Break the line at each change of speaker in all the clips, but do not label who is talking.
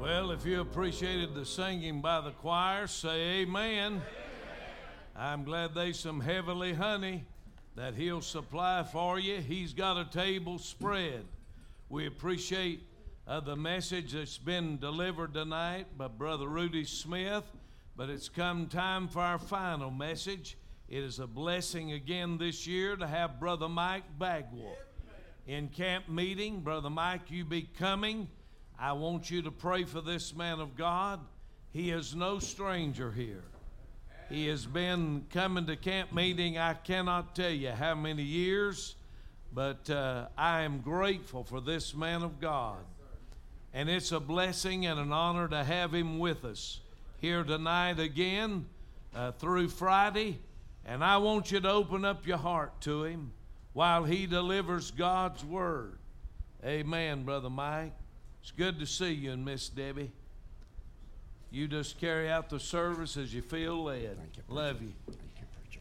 Well, if you appreciated the singing by the choir, say amen. I'm glad there's some heavenly honey that he'll supply for you. He's got a table spread. We appreciate the message that's been delivered tonight by Brother Rudy Smith, but it's come time for our final message. It is a blessing again this year to have Brother Mike Bagwell in camp meeting. Brother Mike, you be coming. I want you to pray for this man of God. He is no stranger here. He has been coming to camp meeting, I cannot tell you how many years, but I am grateful for this man of God. And it's a blessing and an honor to have him with us here tonight again through Friday. And I want you to open up your heart to him while he delivers God's word. Amen, Brother Mike. It's good to see you and Miss Debbie. You just carry out the service as you feel led.
Thank you,
love you.
Thank you, preacher.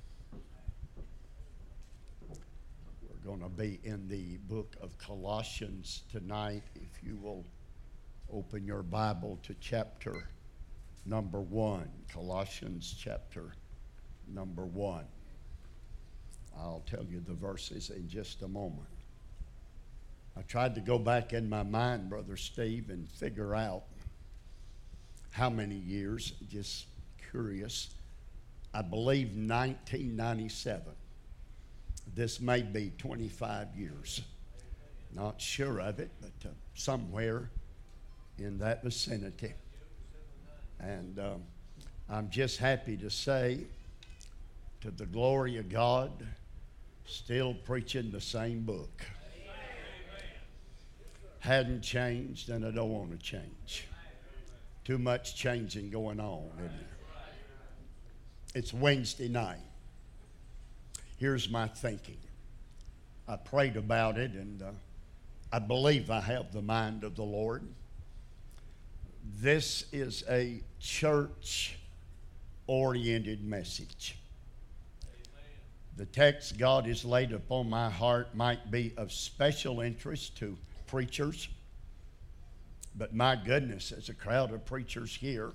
We're going to be in the book of Colossians tonight. If you will open your Bible to chapter number 1. Colossians chapter number 1. I'll tell you the verses in just a moment. I tried to go back in my mind, Brother Steve, and figure out how many years, just curious. I believe 1997. This may be 25 years. Not sure of it, but somewhere in that vicinity. And I'm just happy to say, to the glory of God, still preaching the same book. Hadn't changed, and I don't want to change. Too much changing going on, isn't there? It's Wednesday night. Here's my thinking. I prayed about it, and I believe I have the mind of the Lord. This is a church-oriented message. The text God has laid upon my heart might be of special interest to preachers, but my goodness, there's a crowd of preachers here.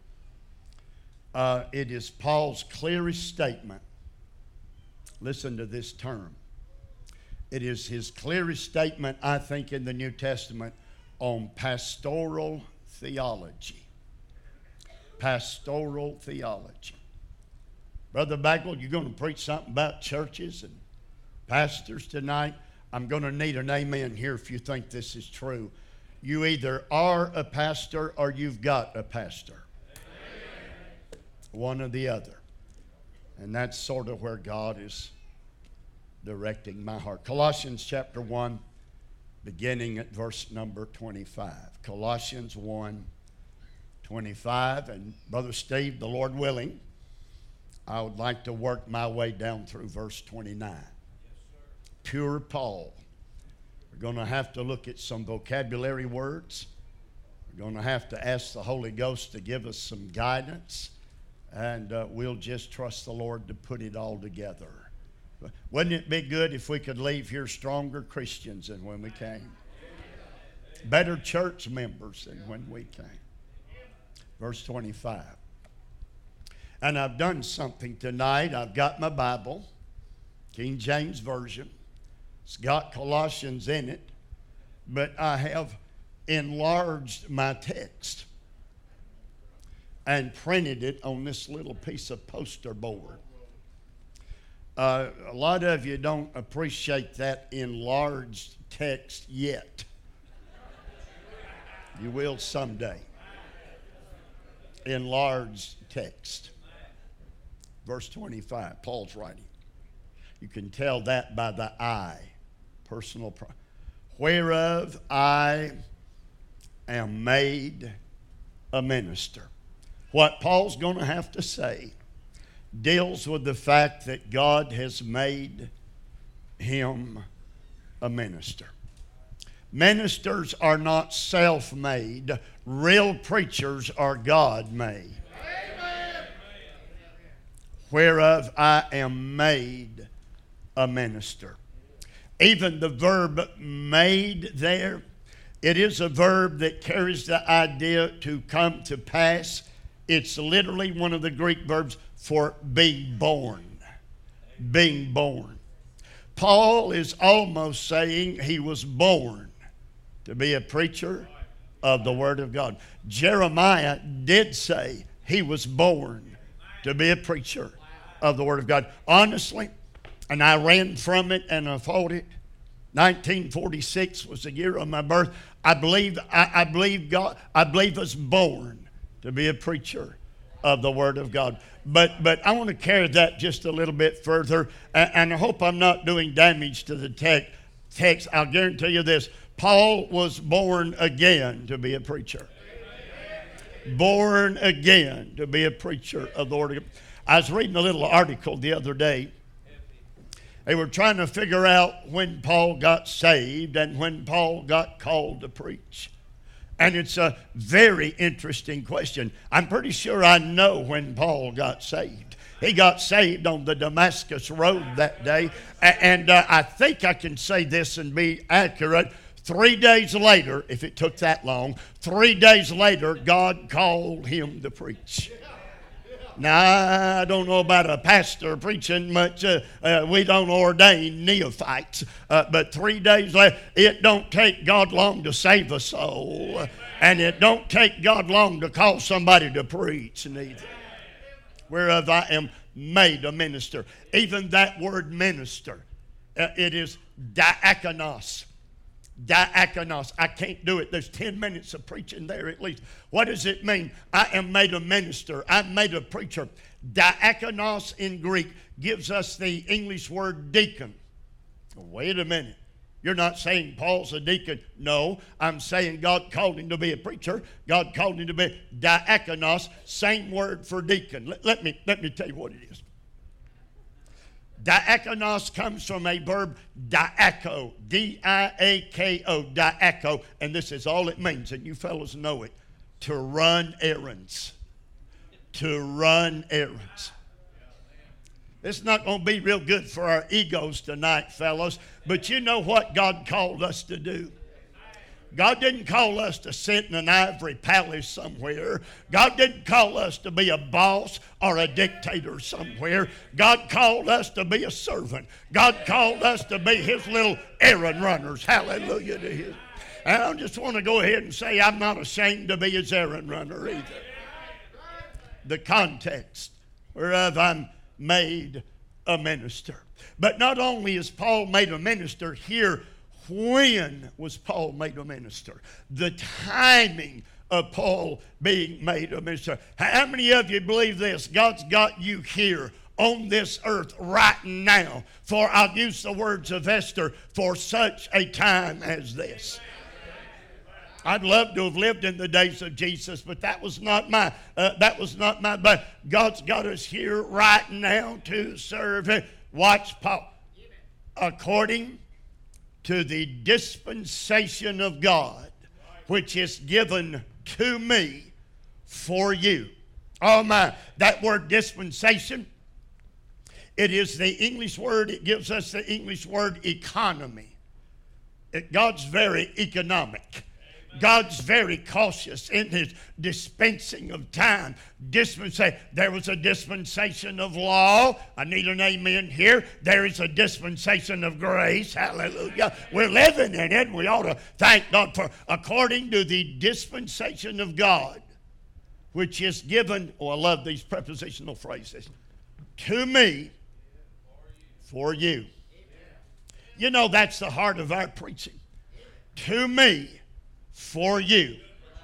It is Paul's clearest statement. Listen to this term. It is his clearest statement, I think, in the New Testament on pastoral theology. Pastoral theology. Brother Bagwell, you're going to preach something about churches and pastors tonight. I'm going to need an amen here if you think this is true. You either are a pastor or you've got a pastor. Amen. One or the other. And that's sort of where God is directing my heart. Colossians chapter 1, beginning at verse number 25. Colossians 1, 25. And Brother Steve, the Lord willing, I would like to work my way down through verse 29. Pure Paul. We're going to have to look at some vocabulary words. We're going to have to ask the Holy Ghost to give us some guidance, and we'll just trust the Lord to put it all together. Wouldn't it be good if we could leave here stronger Christians than when we came? Better church members than when we came. Verse 25. And I've done something tonight. I've got my Bible, King James Version. It's got Colossians in it, but I have enlarged my text and printed it on this little piece of poster board. A lot of you don't appreciate that enlarged text yet. You will someday. Enlarged text. Verse 25, Paul's writing. You can tell that by the I. Personal, whereof I am made a minister. What Paul's going to have to say deals with the fact that God has made him a minister. Ministers are not self-made. Real preachers are God-made. Amen. Whereof I am made a minister. Even the verb made there It is a verb that carries the idea to come to pass. It's literally one of the Greek verbs for being born. Being born. Paul is almost saying he was born to be a preacher of the Word of God. Jeremiah did say he was born to be a preacher of the Word of God. Honestly, and I ran from it and I fought it. 1946 was the year of my birth. I believe God. I believe I was born to be a preacher of the Word of God. But I want to carry that just a little bit further, and I hope I'm not doing damage to the text. I'll guarantee you this: Paul was born again to be a preacher. Born again to be a preacher of the Word of God. I was reading a little article the other day. They were trying to figure out when Paul got saved and when Paul got called to preach. And it's a very interesting question. I'm pretty sure I know when Paul got saved. He got saved on the Damascus Road that day. And I think I can say this and be accurate. 3 days later, if it took that long, 3 days later, God called him to preach. Now, I don't know about a pastor preaching much. We don't ordain neophytes. But 3 days later, it don't take God long to save a soul. And it don't take God long to call somebody to preach neither. Whereof I am made a minister. Even that word minister, it is diakonos. Diakonos. I can't do it. There's 10 minutes of preaching there at least. What does it mean? I am made a minister. I'm made a preacher. Diakonos in Greek gives us the English word deacon. Wait a minute. You're not saying Paul's a deacon. No, I'm saying God called him to be a preacher. God called him to be diakonos. Same word for deacon. Let me tell you what it is. Diakonos comes from a verb diako, D-I-A-K-O, diako, and this is all it means, and you fellows know it, to run errands. To run errands. It's not going to be real good for our egos tonight, fellows, but you know what God called us to do. God didn't call us to sit in an ivory palace somewhere. God didn't call us to be a boss or a dictator somewhere. God called us to be a servant. God called us to be His little errand runners. Hallelujah to His. And I just want to go ahead and say I'm not ashamed to be His errand runner either. The context whereof I'm made a minister. But not only is Paul made a minister here, when was Paul made a minister? The timing of Paul being made a minister. How many of you believe this? God's got you here on this earth right now for, I'll use the words of Esther, for such a time as this. I'd love to have lived in the days of Jesus, but that was not my, but God's got us here right now to serve. Watch Paul. According to the dispensation of God, which is given to me for you. Oh my, that word dispensation, it is the English word, it gives us the English word economy. God's very economic. God's very cautious in His dispensing of time. There was a dispensation of law. I need an amen here. There is a dispensation of grace. Hallelujah. We're living in it. We ought to thank God for according to the dispensation of God, which is given, oh, I love these prepositional phrases, to me for you. You know, that's the heart of our preaching. To me for you.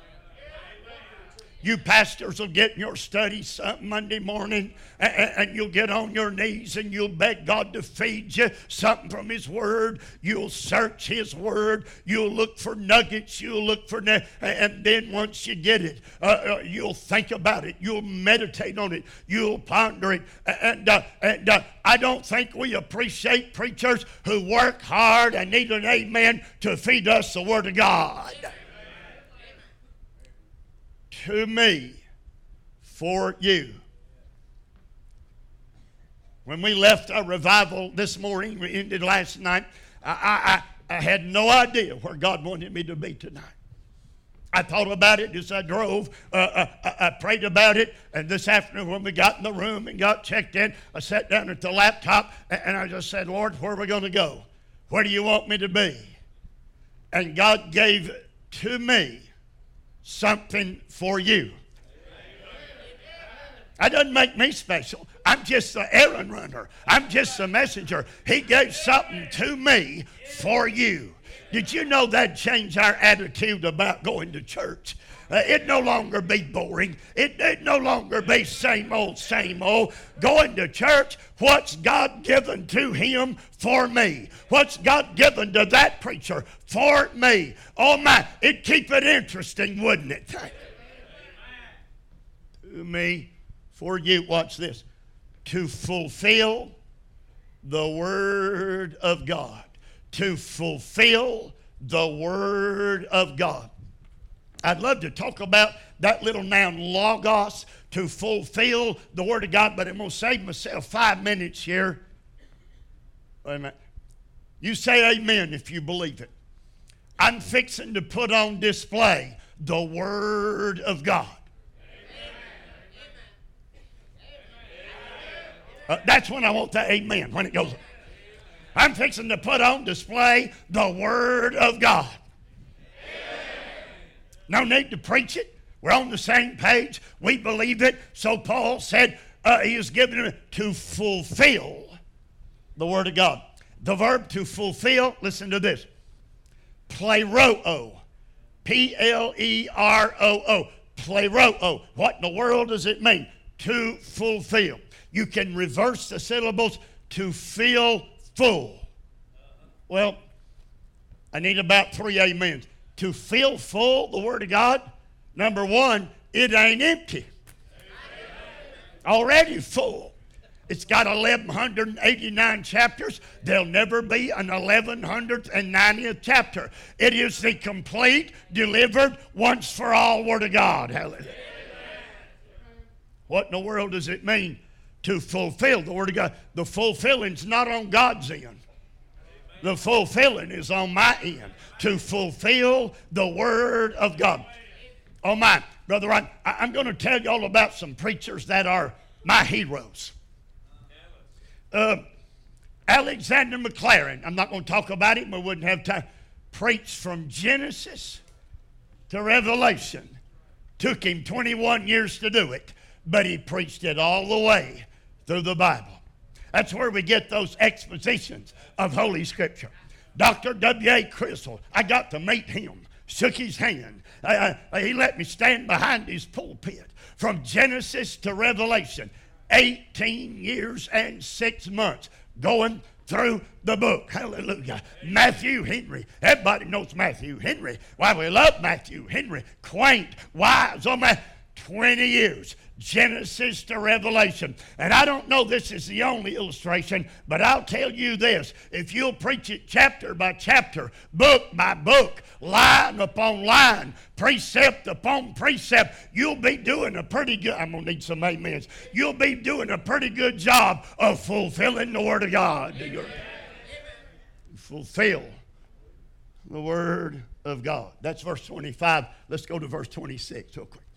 You pastors will get in your study Monday morning and you'll get on your knees and you'll beg God to feed you something from His Word. You'll search His Word. You'll look for nuggets. You'll look for, and then once you get it, you'll think about it. You'll meditate on it. You'll ponder it. And I don't think we appreciate preachers who work hard and need an amen to feed us the Word of God. To me, for you. When we left our revival this morning, we ended last night, I had no idea where God wanted me to be tonight. I thought about it as I drove. I prayed about it. And this afternoon when we got in the room and got checked in, I sat down at the laptop and I just said, Lord, where are we going to go? Where do you want me to be? And God gave to me something for you. That doesn't make me special. I'm just the errand runner. I'm just the messenger. He gave something to me for you. Did you know that changed our attitude about going to church? It no longer be boring. It no longer be same old, same old. Going to church, what's God given to him for me? What's God given to that preacher for me? Oh my, it'd keep it interesting, wouldn't it? To me, for you, watch this. To fulfill the Word of God. To fulfill the Word of God. I'd love to talk about that little noun, logos, to fulfill the Word of God, but I'm going to save myself 5 minutes here. Wait a minute. You say amen if you believe it. I'm fixing to put on display the Word of God. That's when I want the amen, when it goes. I'm fixing to put on display the Word of God. No need to preach it. We're on the same page. We believe it. So Paul said he is given it to fulfill the Word of God. The verb to fulfill, listen to this. Pleroo. P-L-E-R-O-O. Pleroo. What in the world does it mean? To fulfill. You can reverse the syllables to fill full. Well, I need about 3 amens. To fill full the Word of God, number one, it ain't empty. Already full. It's got 1,189 chapters. There'll never be an 1,190th chapter. It is the complete, delivered, once for all Word of God. Hallelujah. What in the world does it mean to fulfill the Word of God? The fulfilling's not on God's end. The fulfilling is on my end. To fulfill the Word of God. Oh my, Brother Ryan, I'm going to tell you all about some preachers that are my heroes. Alexander McLaren, I'm not going to talk about him, we wouldn't have time. Preached from Genesis to Revelation. Took him 21 years to do it, but he preached it all the way through the Bible. That's where we get those expositions of Holy Scripture. Dr. W.A. Crystal, I got to meet him, shook his hand. He let me stand behind his pulpit from Genesis to Revelation. 18 years and 6 months going through the book. Hallelujah. Matthew Henry. Everybody knows Matthew Henry. Why, we love Matthew Henry. Quaint, wise, oh man, 20 years. Genesis to Revelation. And I don't know this is the only illustration, but I'll tell you this. If you'll preach it chapter by chapter, book by book, line upon line, precept upon precept, you'll be doing a pretty good, I'm going to need some amens. You'll be doing a pretty good job of fulfilling the Word of God. Fulfill the Word of God. That's verse 25. Let's go to verse 26 real quick.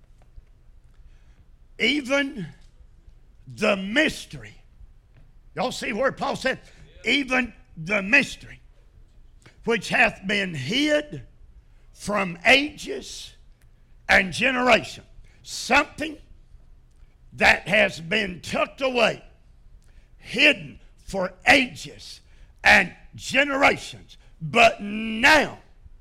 Even the mystery. Y'all see where Paul said, even the mystery, which hath been hid from ages and generation. Something that has been tucked away, hidden for ages and generations. But now,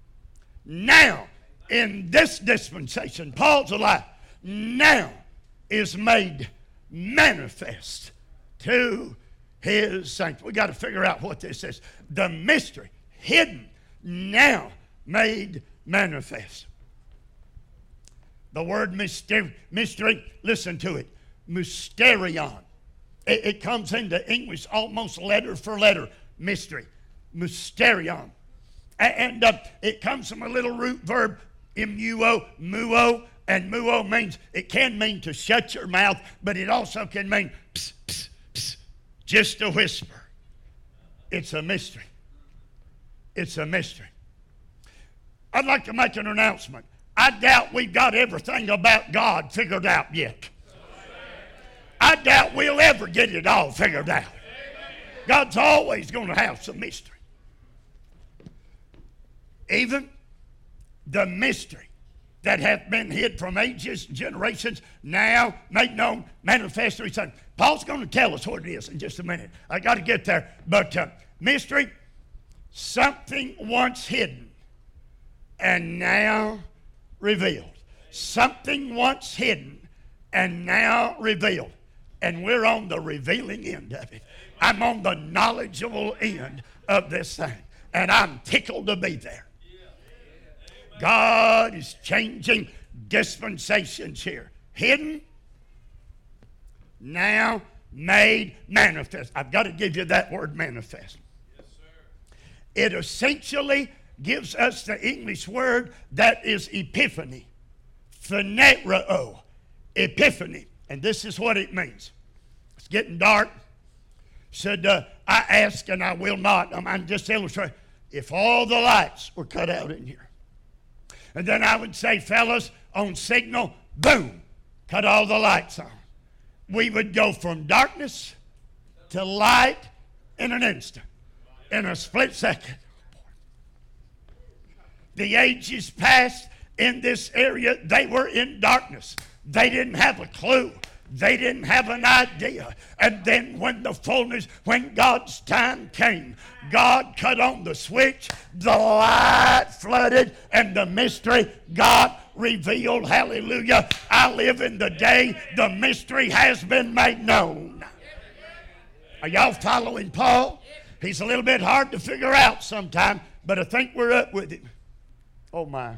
in this dispensation, Paul's alive, now is made manifest to his saints. We got to figure out what this is. The mystery, hidden, now made manifest. The word mystery, listen to it, mysterion. It comes into English almost letter for letter, mystery, mysterion. And it comes from a little root verb, M-U-O, muo. And muo means, it can mean to shut your mouth, but it also can mean pss, pss, pss, just a whisper. It's a mystery. It's a mystery. I'd like to make an announcement. I doubt we've got everything about God figured out yet. I doubt we'll ever get it all figured out. God's always going to have some mystery. Even the mystery that hath been hid from ages and generations, now made known, manifest through His Son. Paul's going to tell us what it is in just a minute. I got to get there. But mystery, something once hidden and now revealed. Something once hidden and now revealed. And we're on the revealing end of it. I'm on the knowledgeable end of this thing. And I'm tickled to be there. God is changing dispensations here. Hidden, now made manifest. I've got to give you that word manifest. Yes, sir. It essentially gives us the English word that is epiphany. Phaneroo. Epiphany. And this is what it means. It's getting dark. Said, I ask and I will not. I'm just illustrating. If all the lights were cut out in here. And then I would say, fellas, on signal, boom, cut all the lights on. We would go from darkness to light in an instant, in a split second. The ages past in this area, they were in darkness. They didn't have a clue. They didn't have an idea. And then when the fullness, when God's time came, God cut on the switch, the light flooded, and the mystery got revealed. Hallelujah. I live in the day the mystery has been made known. Are y'all following Paul? He's a little bit hard to figure out sometimes, but I think we're up with him. Oh my.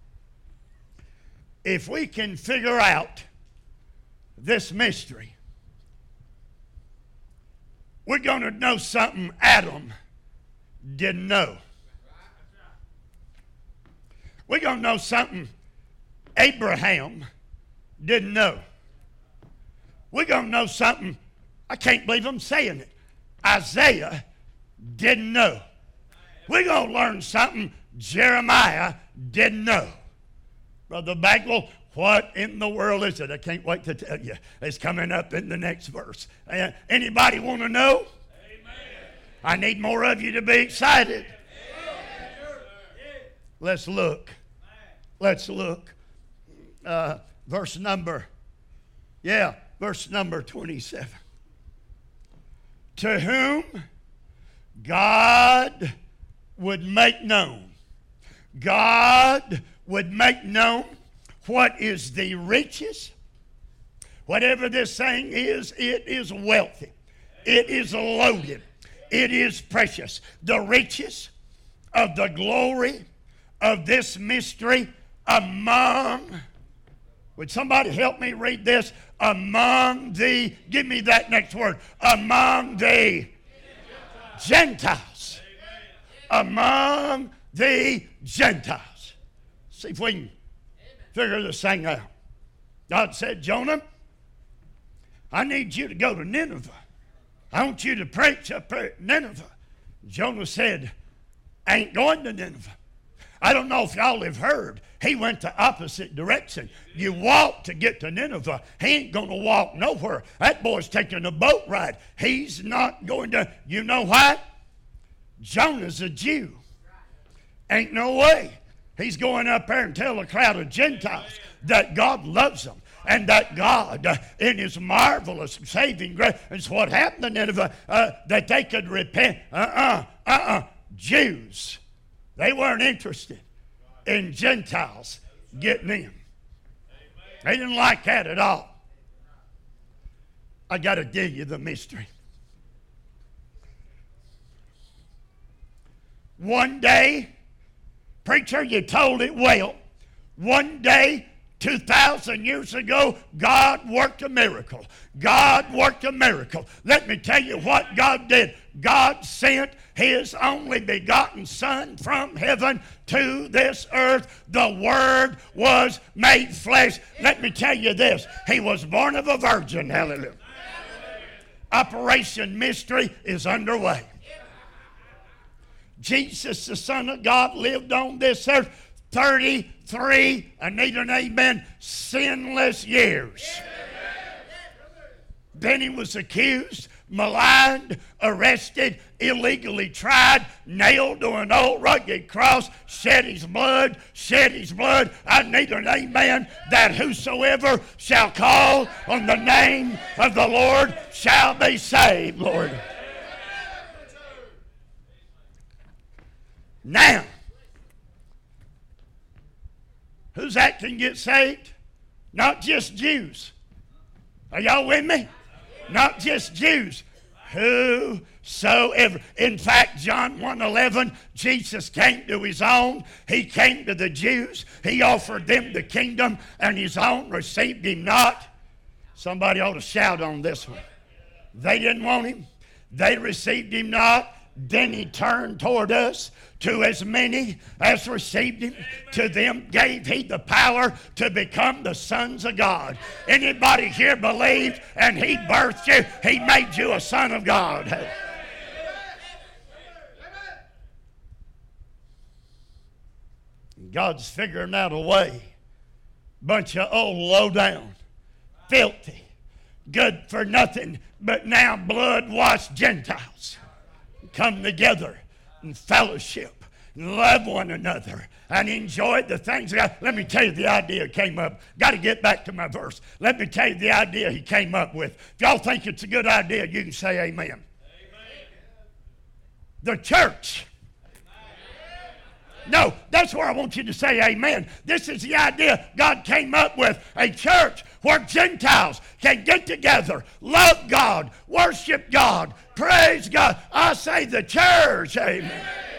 If we can figure out this mystery, we're going to know something Adam didn't know. We're going to know something Abraham didn't know. We're going to know something, I can't believe I'm saying it, Isaiah didn't know. We're going to learn something Jeremiah didn't know. Brother Bagwell, what in the world is it? I can't wait to tell you. It's coming up in the next verse. Anybody want to know? Amen. I need more of you to be excited. Amen. Let's look. Let's look. Verse number 27. To whom God would make known. God would make known what is the riches. Whatever this thing is, it is wealthy. It is loaded. It is precious. The riches of the glory of this mystery among, would somebody help me read this? Among the, give me that next word, among the Gentiles. Among the Gentiles. See if we can figure this thing out. God said, Jonah, I need you to go to Nineveh. I want you to preach up there at Nineveh. Jonah said, I ain't going to Nineveh. I don't know if y'all have heard. He went the opposite direction. You walk to get to Nineveh. He ain't going to walk nowhere. That boy's taking a boat ride. He's not going to, you know why? Jonah's a Jew. Ain't no way. He's going up there and tell a crowd of Gentiles that God loves them and that God, in His marvelous saving grace, is what happened to Nineveh, that they could repent. Jews, they weren't interested in Gentiles getting in. They didn't like that at all. I got to tell you the mystery. One day, preacher, you told it well. One day, 2,000 years ago, God worked a miracle. God worked a miracle. Let me tell you what God did. God sent His only begotten Son from heaven to this earth. The Word was made flesh. Let me tell you this. He was born of a virgin. Hallelujah. Operation Mystery is underway. Jesus, the Son of God, lived on this earth 33, I need an amen, sinless years. Then he was accused, maligned, arrested, illegally tried, nailed to an old rugged cross, shed his blood. I need an amen, that whosoever shall call on the name of the Lord shall be saved, Lord. Now, who's that can get saved? Not just Jews. Are y'all with me? Not just Jews. Whosoever. In fact, John 1:11, Jesus came to his own. He came to the Jews. He offered them the kingdom, and his own received him not. Somebody ought to shout on this one. They didn't want him. They received him not. Then he turned toward us. To as many as received him, to them gave he the power to become the sons of God. Anybody here believed and he birthed you? He made you a son of God. God's figuring out a way. Bunch of old low down, filthy, good for nothing, but now blood-washed Gentiles come together and fellowship and love one another and enjoy the things of God. Let me tell you, the idea came up. Got to get back to my verse. Let me tell you the idea he came up with. If y'all think it's a good idea, you can say amen. Amen. The church. No, that's where I want you to say amen. This is the idea God came up with. A church where Gentiles can get together, love God, worship God, praise God. I say the church, amen.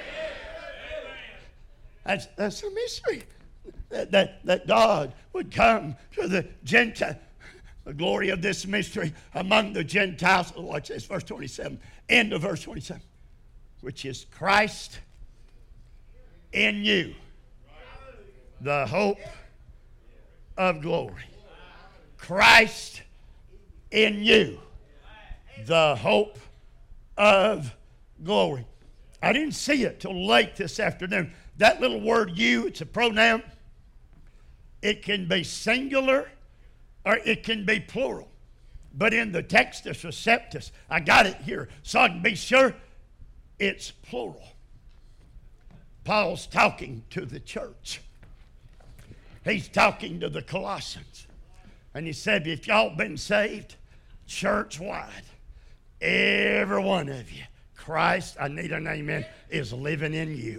That's a mystery. That God would come to the Gentile. The glory of this mystery among the Gentiles. Watch this, verse 27. End of verse 27. Which is Christ in you, the hope of glory. Christ in you, the hope of glory. I didn't see it till late this afternoon. That little word you, it's a pronoun. It can be singular or it can be plural. But in the Textus Receptus, I got it here so I can be sure it's plural. Paul's talking to the church. He's talking to the Colossians. And he said, if y'all been saved, church-wide, every one of you, Christ, I need an amen, is living in you.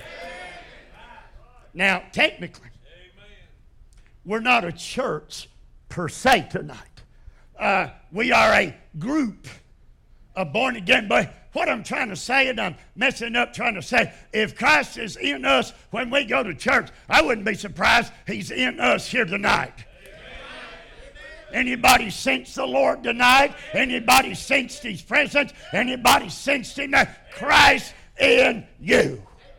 Now, technically, we're not a church per se tonight. We are a group of born-again boys. What I'm trying to say, and I'm messing up trying to say, if Christ is in us when we go to church, I wouldn't be surprised he's in us here tonight. Anybody sense the Lord tonight? Anybody sensed his presence? Anybody sensed him there? Christ in you.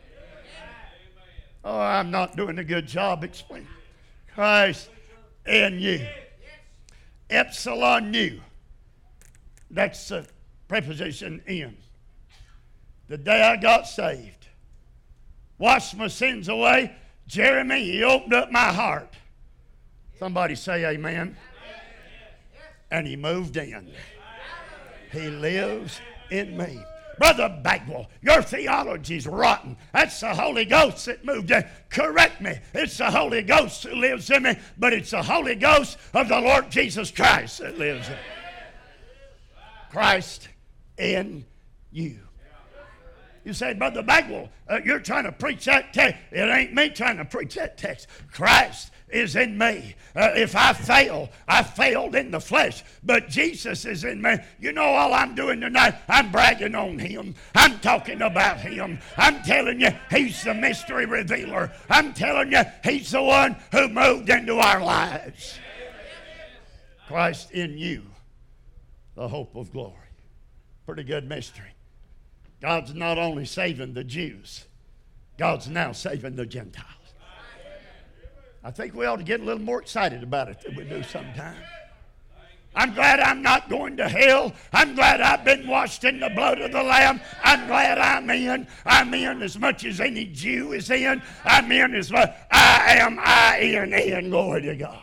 Oh, I'm not doing a good job explaining. Christ in you. Epsilon nu. That's the preposition in. The day I got saved, washed my sins away, Jeremy, he opened up my heart. Somebody say amen. And he moved in. He lives in me. Brother Bagwell, your theology's rotten. That's the Holy Ghost that moved in. Correct me. It's the Holy Ghost who lives in me, but it's the Holy Ghost of the Lord Jesus Christ that lives in me. Christ in you. You say, Brother Bagwell, you're trying to preach that text. It ain't me trying to preach that text. Christ is in me. If I fail, I failed in the flesh, but Jesus is in me. You know all I'm doing tonight? I'm bragging on him. I'm talking about him. I'm telling you, he's the mystery revealer. I'm telling you, he's the one who moved into our lives. Christ in you, the hope of glory. Pretty good mystery. God's not only saving the Jews, God's now saving the Gentiles. I think we ought to get a little more excited about it than we do sometimes. I'm glad I'm not going to hell. I'm glad I've been washed in the blood of the Lamb. I'm glad I'm in. I'm in as much as any Jew is in. I'm in as much. I in. Glory to God.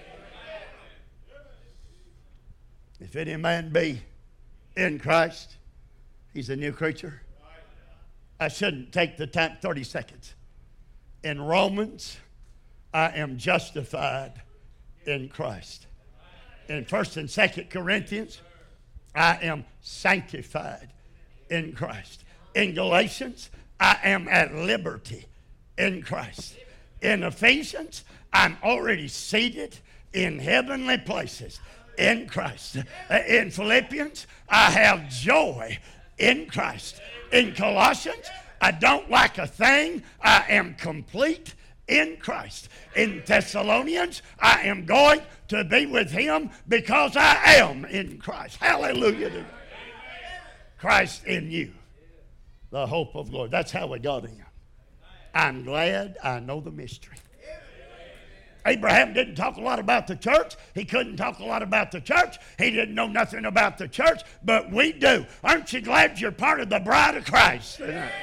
If any man be in Christ, he's a new creature. I shouldn't take the time, 30 seconds. In Romans, I am justified in Christ. In 1st and 2nd Corinthians, I am sanctified in Christ. In Galatians, I am at liberty in Christ. In Ephesians, I'm already seated in heavenly places in Christ. In Philippians, I have joy in Christ. In Colossians, I don't lack a thing. I am complete in Christ. In Thessalonians, I am going to be with him because I am in Christ. Hallelujah to God. Christ in you, the hope of glory. That's how we got in. I'm glad I know the mystery. Abraham didn't talk a lot about the church. He couldn't talk a lot about the church. He didn't know nothing about the church, but we do. Aren't you glad you're part of the bride of Christ?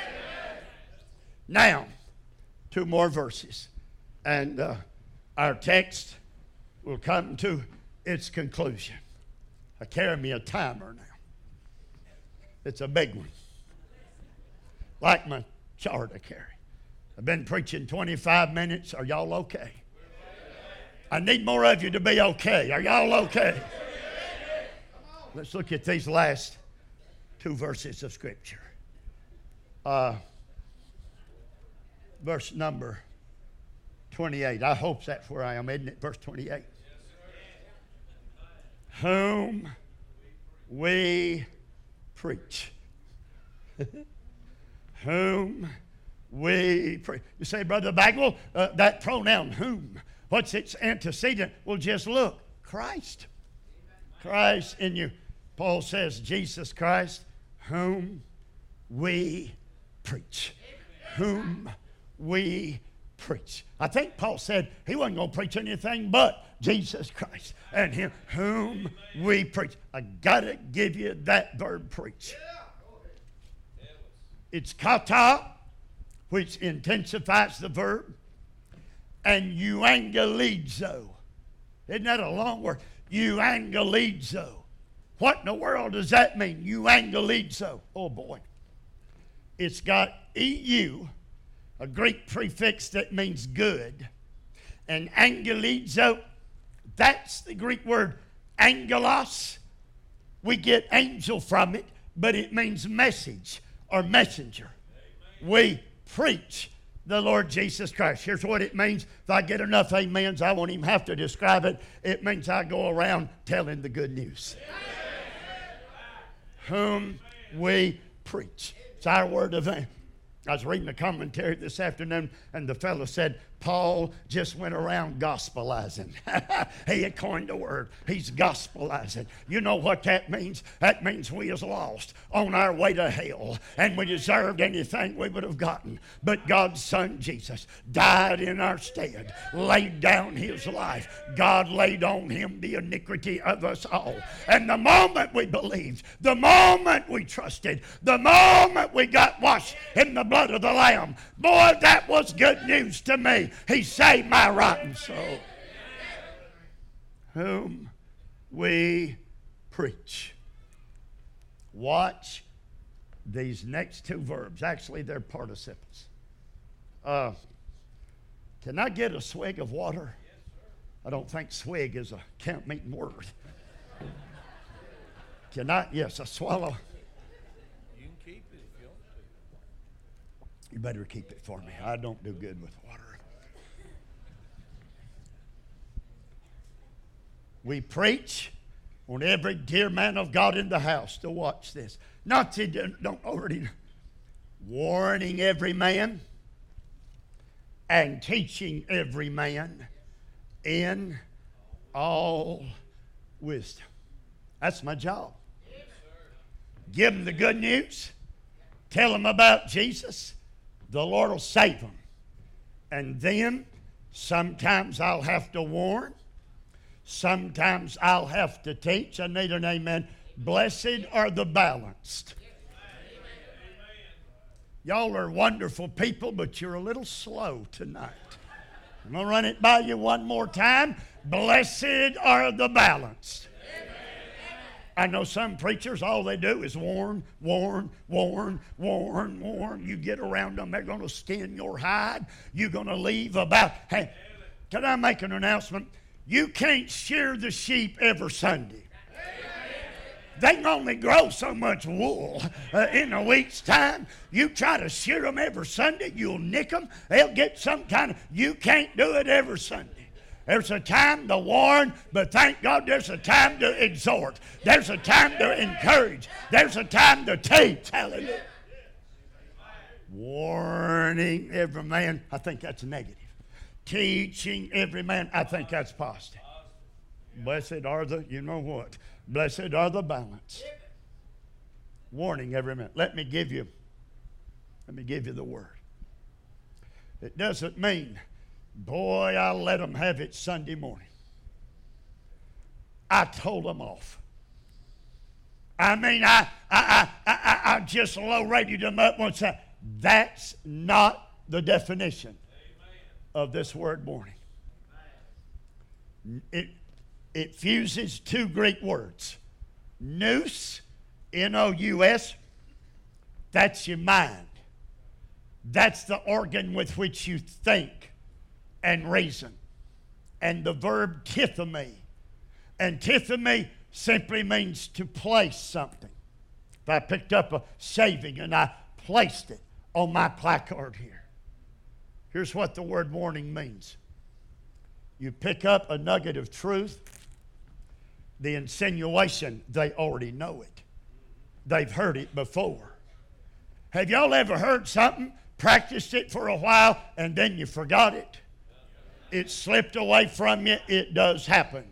Now, 2 more verses, and our text will come to its conclusion. I carry me a timer now. It's a big one, like my chart I carry. I've been preaching 25 minutes. Are y'all okay? I need more of you to be okay. Are y'all okay? Let's look at these last 2 verses of Scripture. Verse number 28. I hope that's where I am, isn't it? Verse 28. Whom we preach. Whom we preach. You say, Brother Bagwell, that pronoun whom, what's its antecedent? Well, just look. Christ. Christ in you. Paul says, Jesus Christ, whom we preach. Whom we preach. I think Paul said he wasn't going to preach anything but Jesus Christ and him whom we preach. I got to give you that verb, preach. It's kata, which intensifies the verb, and euangelizo. Isn't that a long word? Euangelizo. What in the world does that mean? Euangelizo. Oh boy. It's got EU, a Greek prefix that means good. And angelizo, that's the Greek word angelos. We get angel from it, but it means message or messenger. We preach the Lord Jesus Christ. Here's what it means. If I get enough amens, I won't even have to describe it. It means I go around telling the good news. Whom we preach. It's our word of faith. I was reading a commentary this afternoon, and the fellow said, Paul just went around gospelizing. He had coined a word. He's gospelizing. You know what that means? That means we is lost on our way to hell, and we deserved anything we would have gotten. But God's Son Jesus died in our stead, laid down his life. God laid on him the iniquity of us all. And the moment we believed, the moment we trusted, the moment we got washed in the blood of the Lamb, boy, that was good news to me. He saved my rotten soul. Whom we preach. Watch these next 2 verbs. Actually, they're participles. Can I get a swig of water? I don't think swig is a camp meeting word. Can I? Yes, a swallow.
You can keep it if you want to.
You better keep it for me. I don't do good with water. We preach on every dear man of God in the house to watch this. Not to don't already warning every man and teaching every man in all wisdom. That's my job. Give them the good news. Tell them about Jesus. The Lord will save them. And then sometimes I'll have to warn. Sometimes I'll have to teach. I need an amen. Blessed are the balanced. Y'all are wonderful people, but you're a little slow tonight. I'm going to run it by you one more time. Blessed are the balanced. I know some preachers, all they do is warn, warn, warn, warn, warn. You get around them, they're going to skin your hide. You're going to leave about, hey, can I make an announcement? You can't shear the sheep every Sunday. They can only grow so much wool in a week's time. You try to shear them every Sunday, you'll nick them. They'll get some kind of, you can't do it every Sunday. There's a time to warn, but thank God there's a time to exhort. There's a time to encourage. There's a time to teach. Hallelujah. Warning every man, I think that's negative. Teaching every man, I think that's positive. Blessed are the, you know what? Blessed are the balanced. Warning every man. Let me give you the word. It doesn't mean, boy, I'll let them have it Sunday morning. I told them off. I mean, I just low-rated them up once. That's not the definition of this word warning. It fuses two Greek words. Nous, N-O-U-S, that's your mind. That's the organ with which you think and reason. And the verb tithemi. And tithemi simply means to place something. If I picked up a shaving and I placed it on my placard here, here's what the word warning means. You pick up a nugget of truth, the insinuation, they already know it. They've heard it before. Have y'all ever heard something, practiced it for a while, and then you forgot it? It slipped away from you. It does happen.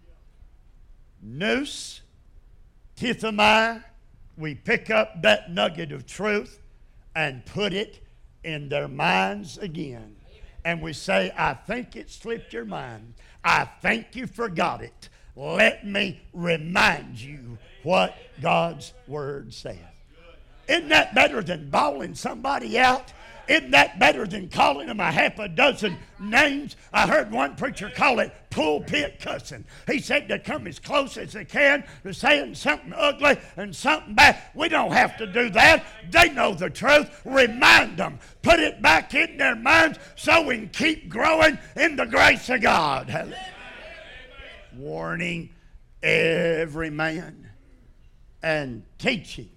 Nous, tithemi, we pick up that nugget of truth and put it in their minds again. And we say, I think it slipped your mind. I think you forgot it. Let me remind you what God's Word says. Isn't that better than bawling somebody out? Isn't that better than calling them a half a dozen names? I heard one preacher call it pulpit cussing. He said to come as close as they can to saying something ugly and something bad. We don't have to do that. They know the truth. Remind them. Put it back in their minds so we can keep growing in the grace of God. Hallelujah. Warning every man and teaching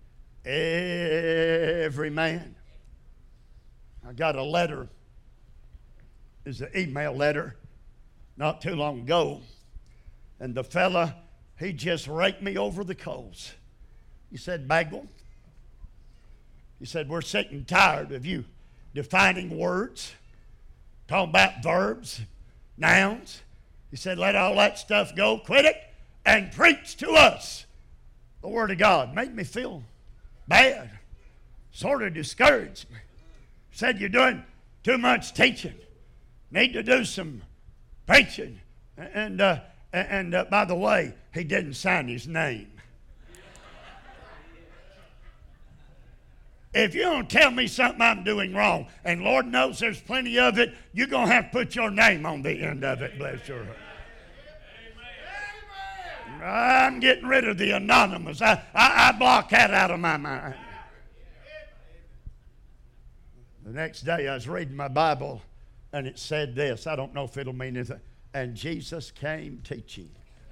every man. I got a letter. It's an email letter not too long ago. And the fella, he just raked me over the coals. He said, Bagwell, he said, we're sick and tired of you defining words, talking about verbs, nouns. He said, let all that stuff go, quit it, and preach to us the Word of God. Made me feel bad, sort of discouraged me. Said, you're doing too much teaching. Need to do some preaching. And by the way, he didn't sign his name. If you don't tell me something I'm doing wrong, and Lord knows there's plenty of it, you're going to have to put your name on the end of it, bless your heart. I'm getting rid of the anonymous. I block that out of my mind. The next day I was reading my Bible and it said this. I don't know if it'll mean anything. And Jesus came teaching.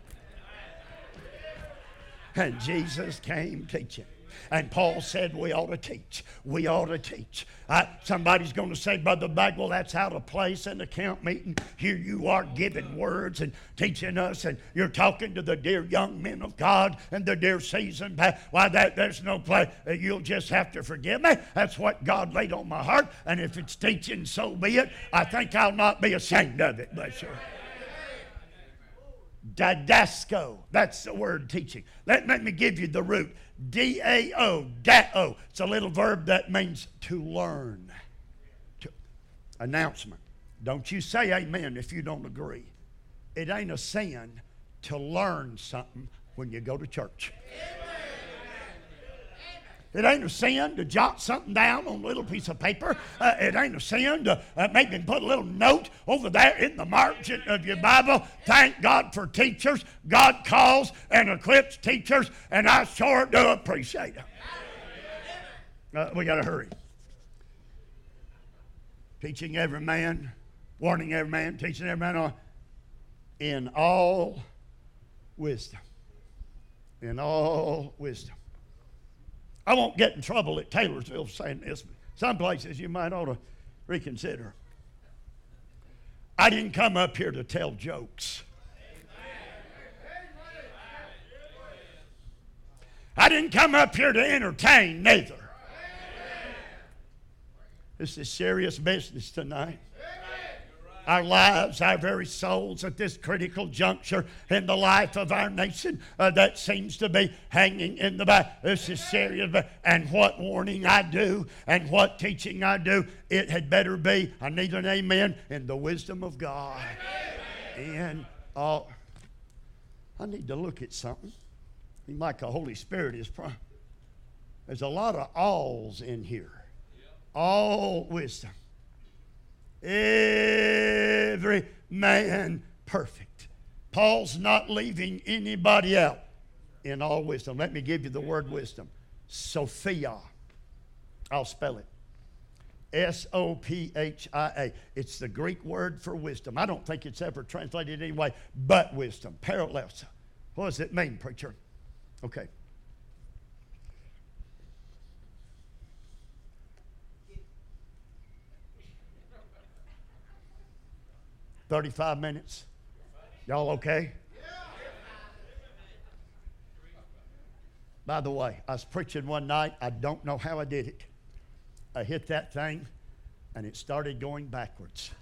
And Jesus came teaching. And Paul said we ought to teach. We ought to teach. Somebody's going to say, Brother Bagwell, that's out of place in the camp meeting. Here you are giving words and teaching us, and you're talking to the dear young men of God and the dear seasoned. Why, there's no place. You'll just have to forgive me. That's what God laid on my heart. And if it's teaching, so be it. I think I'll not be ashamed of it. Bless you. Didasco. That's the word teaching. Let me give you the root. D-A-O, da-o. It's a little verb that means to learn. Announcement. Don't you say amen if you don't agree. it ain't a sin to learn something when you go to church. It ain't a sin to jot something down on a little piece of paper. It ain't a sin to maybe put a little note over there in the margin of your Bible. Thank God for teachers. God calls and equips teachers, and I sure do appreciate them. We got to hurry. Teaching every man, warning every man, teaching every man on in all wisdom. In all wisdom. I won't get in trouble at Taylorsville for saying this, but some places you might ought to reconsider. I didn't come up here to tell jokes. I didn't come up here to entertain neither. This is serious business tonight. Our lives, our very souls at this critical juncture in the life of our nation that seems to be hanging in the back. This is serious. And what warning I do and what teaching I do, it had better be, I need an amen, in the wisdom of God. And I need to look at something. Like the Holy Spirit is. There's a lot of alls in here. All wisdom. Every man perfect. Paul's not leaving anybody out in all wisdom. Let me give you the word wisdom. Sophia. I'll spell it. Sophia. It's the Greek word for wisdom. I don't think it's ever translated anyway but wisdom. Parallels. What does it mean, preacher? Okay. $35 minutes. Y'all okay? By the way, I was preaching one night. I don't know how I did it. I hit that thing, and it started going backwards.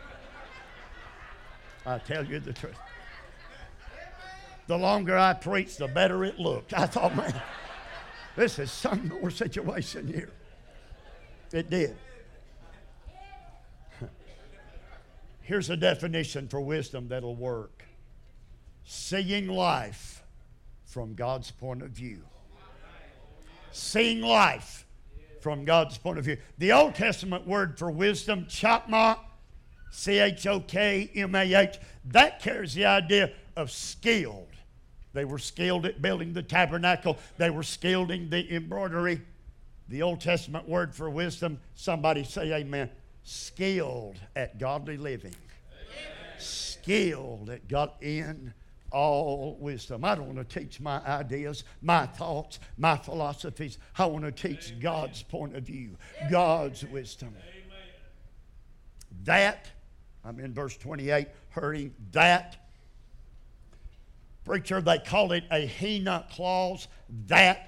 I tell you the truth. The longer I preached, the better it looked. I thought, man, this is some more situation here. It did. Here's a definition for wisdom that'll work. Seeing life from God's point of view. Seeing life from God's point of view. The Old Testament word for wisdom, chokmah, C-H-O-K-M-A-H, that carries the idea of skilled. They were skilled at building the tabernacle. They were skilled in the embroidery. The Old Testament word for wisdom, somebody say amen, skilled at godly living. Amen. Skilled at God in all wisdom. I don't want to teach my ideas, my thoughts, my philosophies. I want to teach God's point of view, God's wisdom. Amen. That, I'm in verse 28, hurrying, that, preacher, they call it a hina clause. That,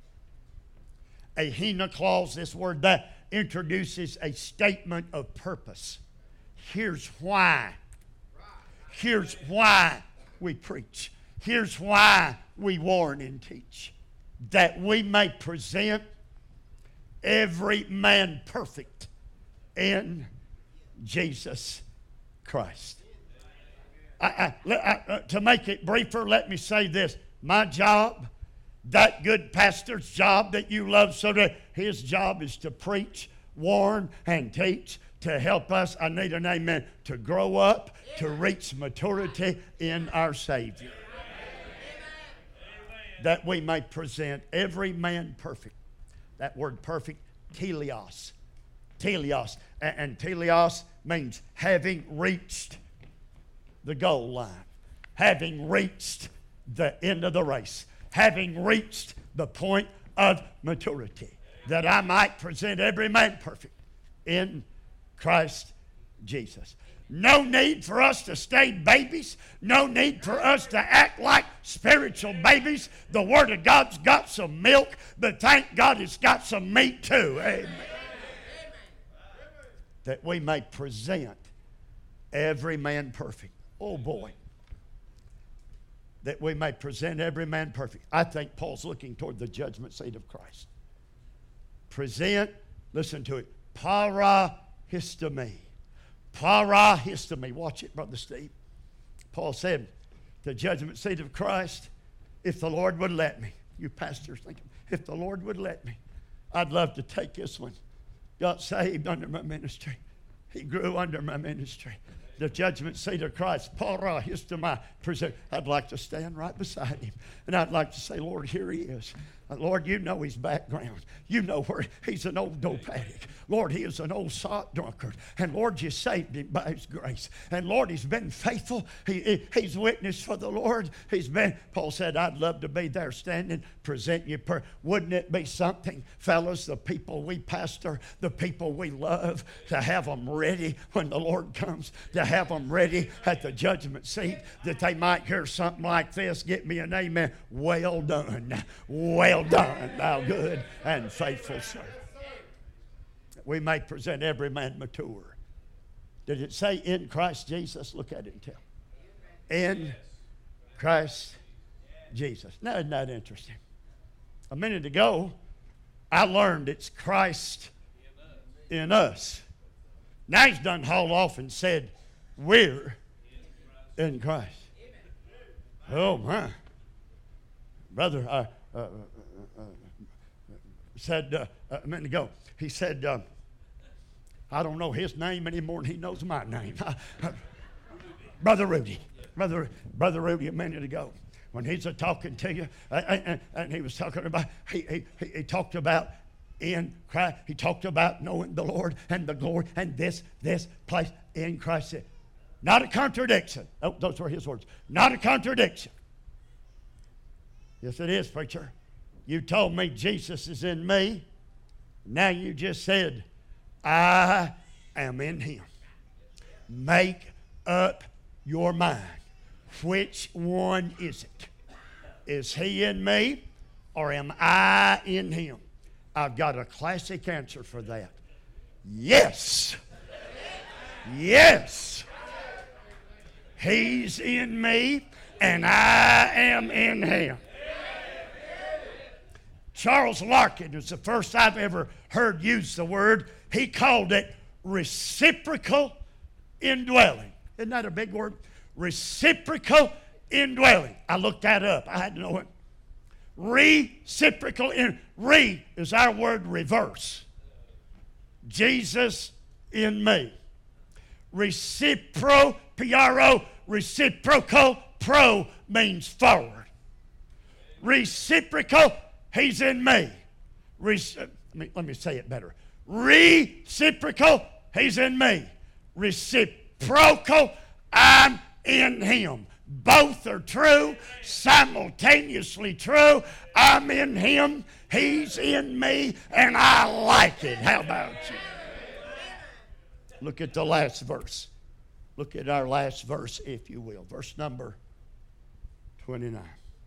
a hina clause, this word that, introduces a statement of purpose. Here's why. Here's why we preach. Here's why we warn and teach. That we may present every man perfect in Jesus Christ. To make it briefer, let me say this. My job, that good pastor's job that you love so that his job is to preach, warn, and teach, to help us, I need an amen, to grow up, to reach maturity in our Savior. That we may present every man perfect. That word perfect, teleos. Teleos. And teleos means having reached the goal line. Having reached the end of the race. Having reached the point of maturity, that I might present every man perfect in Christ Jesus. No need for us to stay babies. No need for us to act like spiritual babies. The Word of God's got some milk, but thank God it's got some meat too. Amen. That we may present every man perfect. Oh boy. That we may present every man perfect. I think Paul's looking toward the judgment seat of Christ. Present, listen to it, parahistemi. Parahistemi. Watch it, Brother Steve. Paul said, the judgment seat of Christ, if the Lord would let me. You pastors thinking, if the Lord would let me, I'd love to take this one. Got saved under my ministry. He grew under my ministry. The judgment seat of Christ. Paul, here's to my present. I'd like to stand right beside him. And I'd like to say, Lord, here he is. Lord, you know his background. You know where he's an old dope addict. Lord, he is an old sot drunkard. And Lord, you saved him by his grace. And Lord, he's been faithful. He's witnessed for the Lord. Paul said, I'd love to be there standing, present you. Wouldn't it be something, fellas, the people we pastor, the people we love, to have them ready when the Lord comes, to have them ready at the judgment seat, that they might hear something like this. Get me an amen. Well done. Well done, thou good and faithful servant. We may present every man mature. Did it say in Christ Jesus? Look at it and tell. In Christ Jesus. Now, isn't that interesting? A minute ago, I learned it's Christ in us. Now he's done hauled off and said, we're in Christ. Oh, my. Brother, said a minute ago, he said, I don't know his name any more than he knows my name. Brother Rudy. Brother Rudy a minute ago, when he's talking to you, and he was talking about, he talked about in Christ. He talked about knowing the Lord and the glory and this place in Christ. Not a contradiction. Oh, those were his words. Not a contradiction. Yes, it is, preacher. You told me Jesus is in me. Now you just said, I am in him. Make up your mind. Which one is it? Is he in me or am I in him? I've got a classic answer for that. Yes. Yes. He's in me and I am in him. Charles Larkin is the first I've ever heard use the word. He called it reciprocal indwelling. Isn't that a big word? Reciprocal indwelling. I looked that up. I had to know it. Reciprocal in. Re is our word reverse. Jesus in me. Recipro, P-R-O, reciprocal, pro means forward. Reciprocal, he's in me. Let me say it better. Reciprocal, he's in me. Reciprocal, I'm in him. Both are true, simultaneously true. I'm in him, he's in me, and I like it. How about you? Look at the last verse. Look at our last verse, if you will. Verse number 29.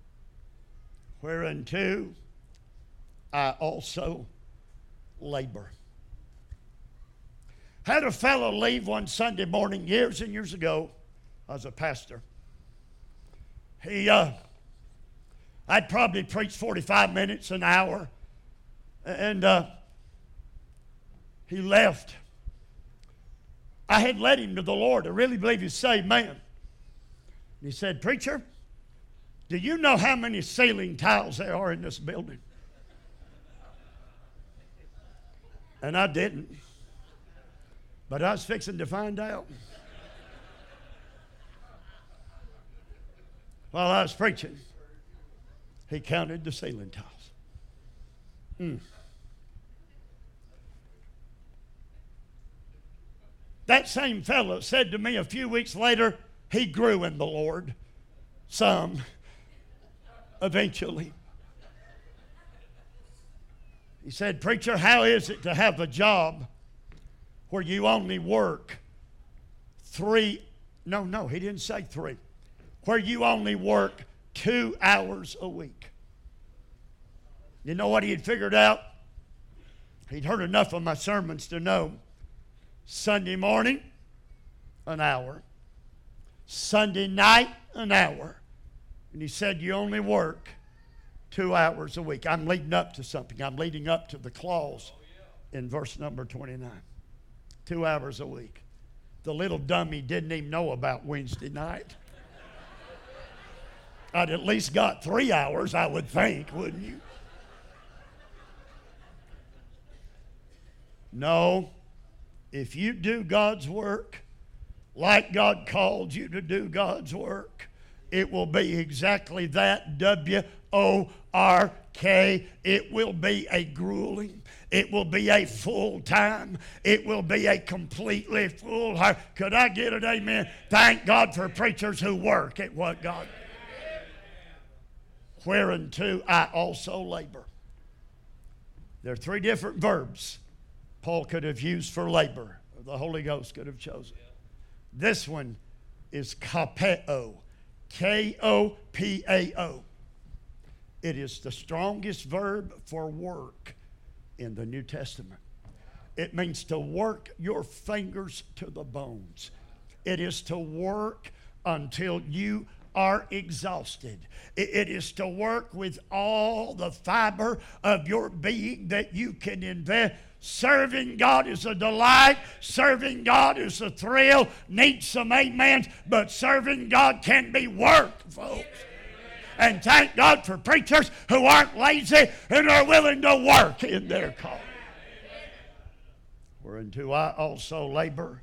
Whereunto I also labor. Had a fellow leave one Sunday morning years and years ago. I was a pastor. I'd probably preach 45 minutes, an hour, and he left. I had led him to the Lord. I really believe he's a saved man. He said, preacher, do you know how many ceiling tiles there are in this building? And I didn't. But I was fixing to find out. While I was preaching, he counted the ceiling tiles. That same fellow said to me a few weeks later, he grew in the Lord. Some, eventually. He said, preacher, how is it to have a job where you only work he didn't say 3. Where you only work 2 hours a week. You know what he had figured out? He'd heard enough of my sermons to know Sunday morning, an hour. Sunday night, an hour. And he said, you only work 2 hours a week. I'm leading up to something. I'm leading up to the clause in verse number 29. 2 hours a week. The little dummy didn't even know about Wednesday night. I'd at least got 3 hours, I would think, wouldn't you? No. If you do God's work like God called you to do God's work, it will be exactly that, W-O-R-K. It will be a grueling. It will be a full time. It will be a completely full heart. Could I get an amen? Thank God for preachers who work at what God. Whereunto I also labor. There are 3 different verbs Paul could have used for labor. Or the Holy Ghost could have chosen. This one is kopeo. K-O-P-A-O. It is the strongest verb for work in the New Testament. It means to work your fingers to the bones. It is to work until you are exhausted. It is to work with all the fiber of your being that you can invest. Serving God is a delight. Serving God is a thrill. Needs some amens, but serving God can be work, folks. And thank God for preachers who aren't lazy and are willing to work in their call. Whereunto I also labor,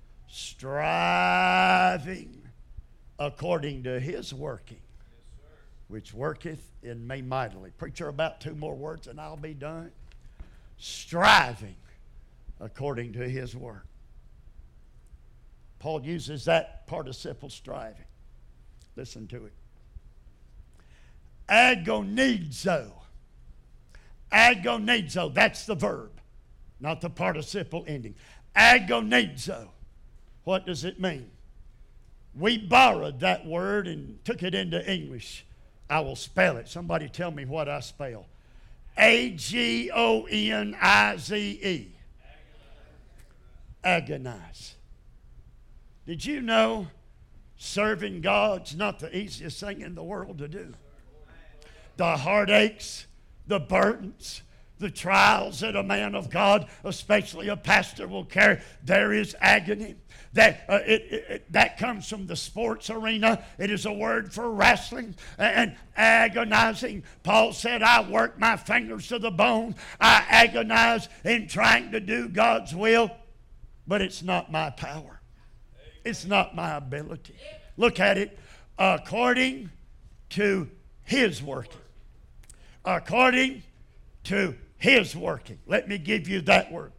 striving according to his working, which worketh in me mightily. Preacher, about 2 more words and I'll be done. Striving according to his work. Paul uses that participle striving. Listen to it. Agonizo. Agonizo, that's the verb, not the participle ending. Agonizo. What does it mean? We borrowed that word and took it into English. I will spell it. Somebody tell me what I spell. A-G-O-N-I-Z-E. Agonize. Did you know serving God's not the easiest thing in the world to do? The heartaches, the burdens, the trials that a man of God, especially a pastor, will carry, there is agony. That comes from the sports arena. It is a word for wrestling and agonizing. Paul said, I work my fingers to the bone. I agonize in trying to do God's will, but it's not my power. It's not my ability. Look at it. According to his working. According to his working. Let me give you that word.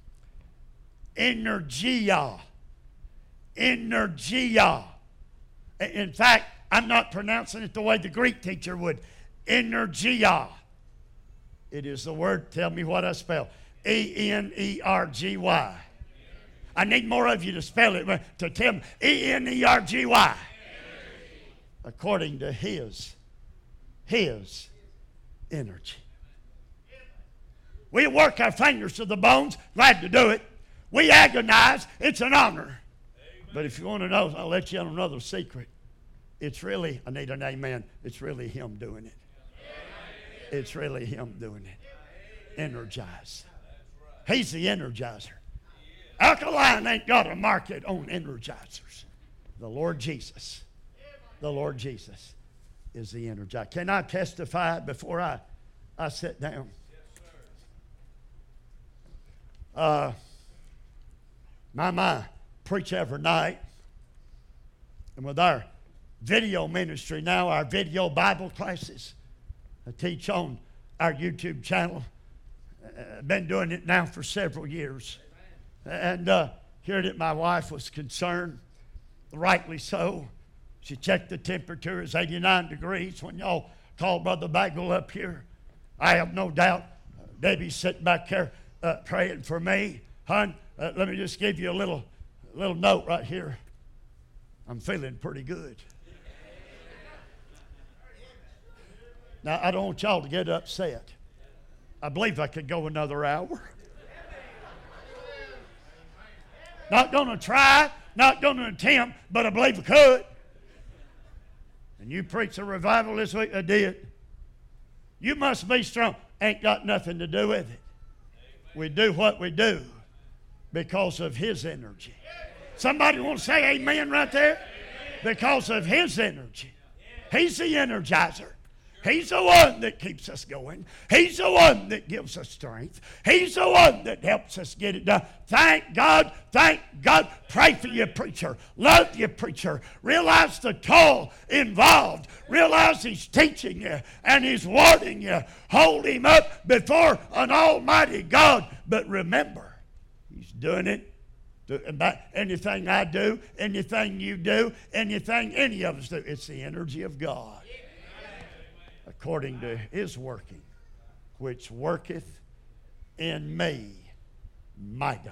Energia. Energia. In fact, I'm not pronouncing it the way the Greek teacher would. Energia. It is the word, tell me what I spell. E-N-E-R-G-Y. I need more of you to spell it, to tell me. E-N-E-R-G-Y. According to his energy. We work our fingers to the bones, glad to do it. We agonize, it's an honor. But if you want to know, I'll let you in another secret. It's really, I need an amen, it's really him doing it. It's really him doing it. Energize. He's the energizer. Alkaline ain't got a market on energizers. The Lord Jesus. The Lord Jesus is the energizer. Can I testify before I sit down? My, preach every night. And with our video ministry now, our video Bible classes, I teach on our YouTube channel. Been doing it now for several years. And heard that my wife was concerned, rightly so. She checked the temperature, it's 89 degrees when y'all called Brother Bagwell up here. I have no doubt Debbie's sitting back there praying for me. Hon, let me just give you a little note right here. I'm feeling pretty good. Now, I don't want y'all to get upset. I believe I could go another hour. Not going to try, not going to attempt, but I believe I could. And you preached a revival this week, I did. You must be strong. Ain't got nothing to do with it. We do what we do because of his energy. Somebody want to say amen right there? Because of his energy. He's the energizer. He's the one that keeps us going. He's the one that gives us strength. He's the one that helps us get it done. Thank God. Thank God. Pray for your preacher. Love your preacher. Realize the toil involved. Realize he's teaching you and he's warning you. Hold him up before an almighty God. But remember, he's doing it about anything I do, anything you do, anything any of us do. It's the energy of God. According to his working, which worketh in me mightily.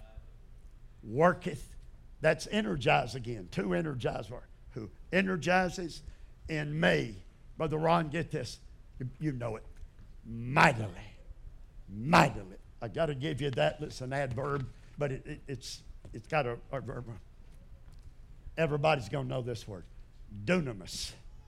Worketh, that's energize again. To energize, who energizes in me. Brother Ron, get this. You know it. Mightily. Mightily. I got to give you that. It's an adverb, but it's got a verb. Everybody's going to know this word. Dunamis.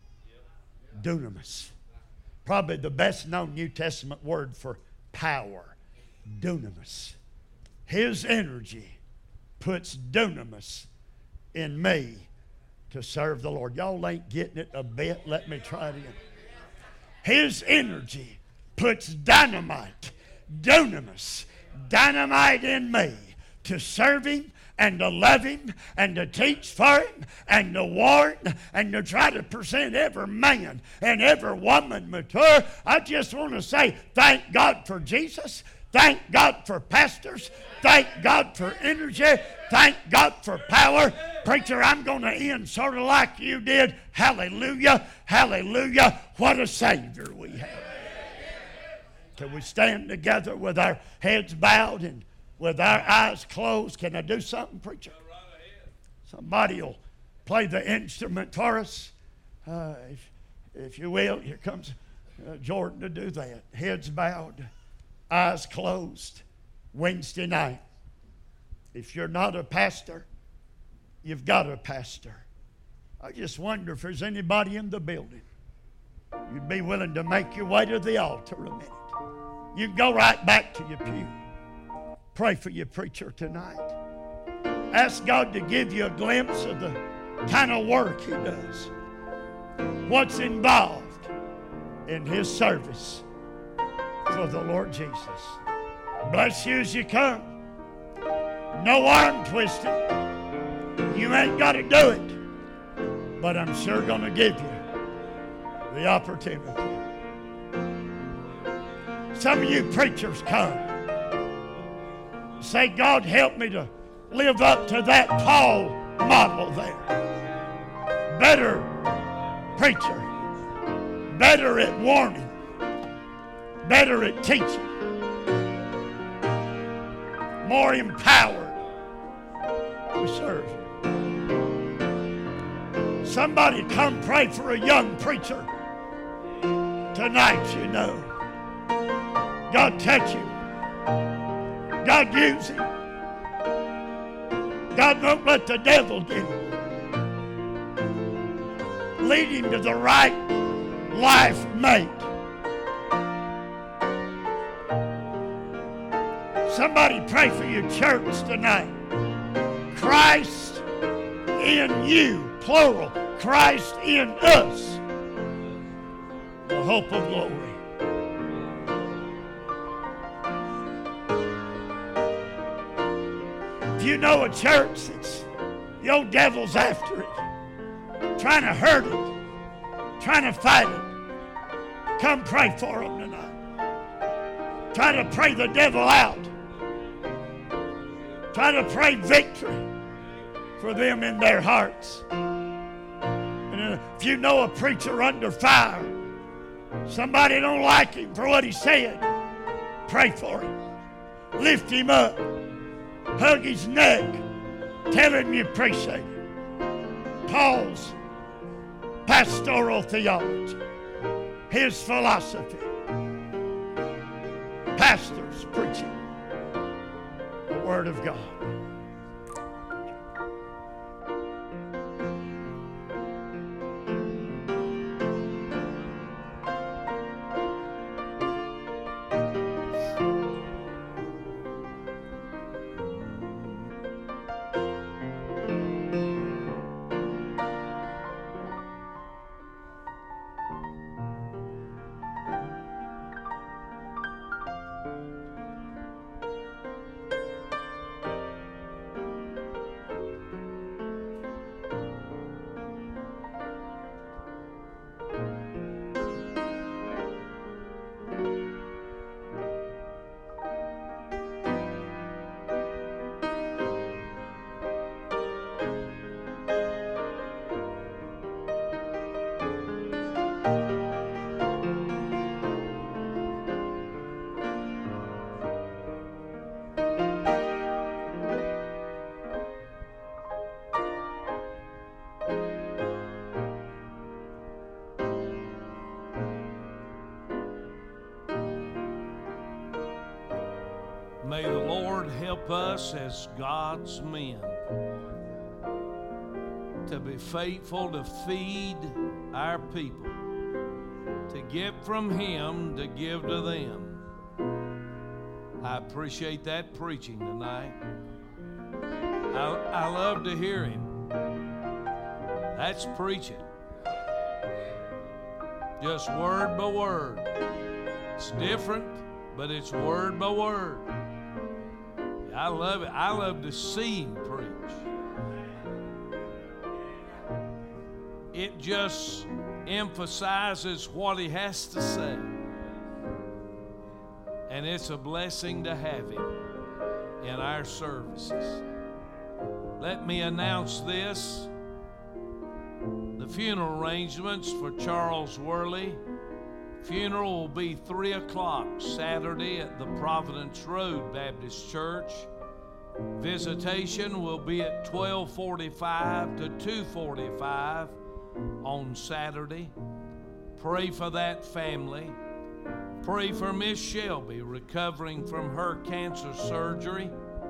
Dunamis. Probably the best known New Testament word for power. Dunamis. His energy puts dunamis in me to serve the Lord. Y'all ain't getting it a bit. Let me try it again. His energy puts dynamite, dunamis, dynamite in me to serve him and to love him and to teach for him and to warn and to try to present every man and every woman mature. I just want to say thank God for Jesus. Thank God for pastors. Thank God for energy. Thank God for power. Preacher, I'm going to end sort of like you did. Hallelujah. Hallelujah. What a Savior we have. Can we stand together with our heads bowed and with our eyes closed? Can I do something, preacher? Somebody will play the instrument for us. If you will, here comes Jordan to do that. Heads bowed, eyes closed. Wednesday night. If you're not a pastor, you've got a pastor. I just wonder if there's anybody in the building. You'd be willing to make your way to the altar a minute. You can go right back to your pew. Pray for your preacher tonight. Ask God to give you a glimpse of the kind of work he does. What's involved in his service for the Lord Jesus. Bless you as you come. No arm twisting. You ain't got to do it. But I'm sure going to give you the opportunity. Some of you preachers come. Say, God, help me to live up to that Paul model there. Better preacher. Better at warning. Better at teaching. More empowered to serve you. Somebody come pray for a young preacher tonight, you know. God touch him. God use him. God won't let the devil get him. Lead him to the right life mate. Somebody pray for your church tonight. Christ in you, plural. Christ in us, the hope of glory. If you know a church that's the old devil's after it, trying to hurt it, trying to fight it, come pray for them tonight. Try to pray the devil out. Try to pray victory for them in their hearts. And if you know a preacher under fire, somebody don't like him for what he said, pray for him. Lift him up. Hug his neck. Tell him you appreciate him. Paul's pastoral theology, his philosophy, pastors preaching the Word of God.
May the Lord help us as God's men to be faithful to feed our people, to get from Him to give to them. I appreciate that preaching tonight. I love to hear him. That's preaching. Just word by word. It's different, but it's word by word. I love it. I love to see him preach. It just emphasizes what he has to say. And it's a blessing to have him in our services. Let me announce this. The funeral arrangements for Charles Worley. Funeral will be 3 o'clock Saturday at the Providence Road Baptist Church. Visitation will be at 12:45 to 2:45 on Saturday. Pray for that family. Pray for Miss Shelby recovering from her cancer surgery.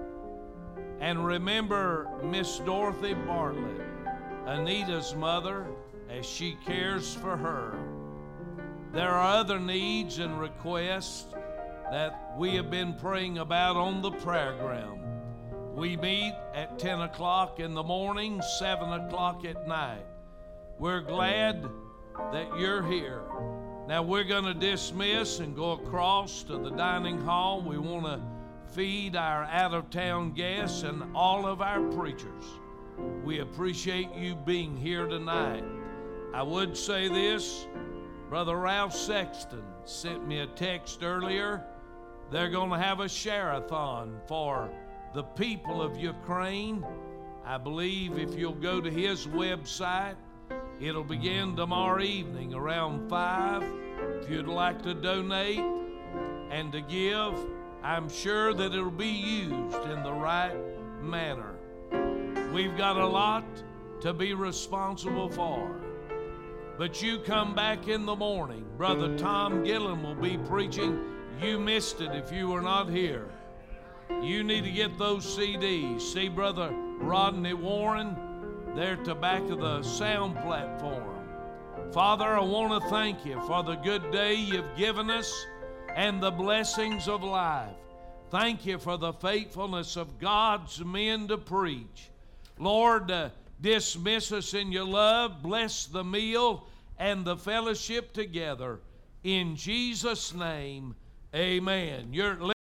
And remember Miss Dorothy Bartlett, Anita's mother, as she cares for her. There are other needs and requests that we have been praying about on the prayer ground. We meet at 10 o'clock in the morning, 7 o'clock at night. We're glad that you're here. Now we're going to dismiss and go across to the dining hall. We want to feed our out-of-town guests and all of our preachers. We appreciate you being here tonight. I would say this, Brother Ralph Sexton sent me a text earlier. They're going to have a share-a-thon for the people of Ukraine. I believe if you'll go to his website, it'll begin tomorrow evening around 5. If you'd like to donate and to give, I'm sure that it'll be used in the right manner. We've got a lot to be responsible for. But you come back in the morning. Brother Tom Gillen will be preaching. You missed it if you were not here. You need to get those CDs. See Brother Rodney Warren there at the back of the sound platform. Father, I want to thank you for the good day you've given us and the blessings of life. Thank you for the faithfulness of God's men to preach. Lord, dismiss us in your love. Bless the meal and the fellowship together. In Jesus' name, amen.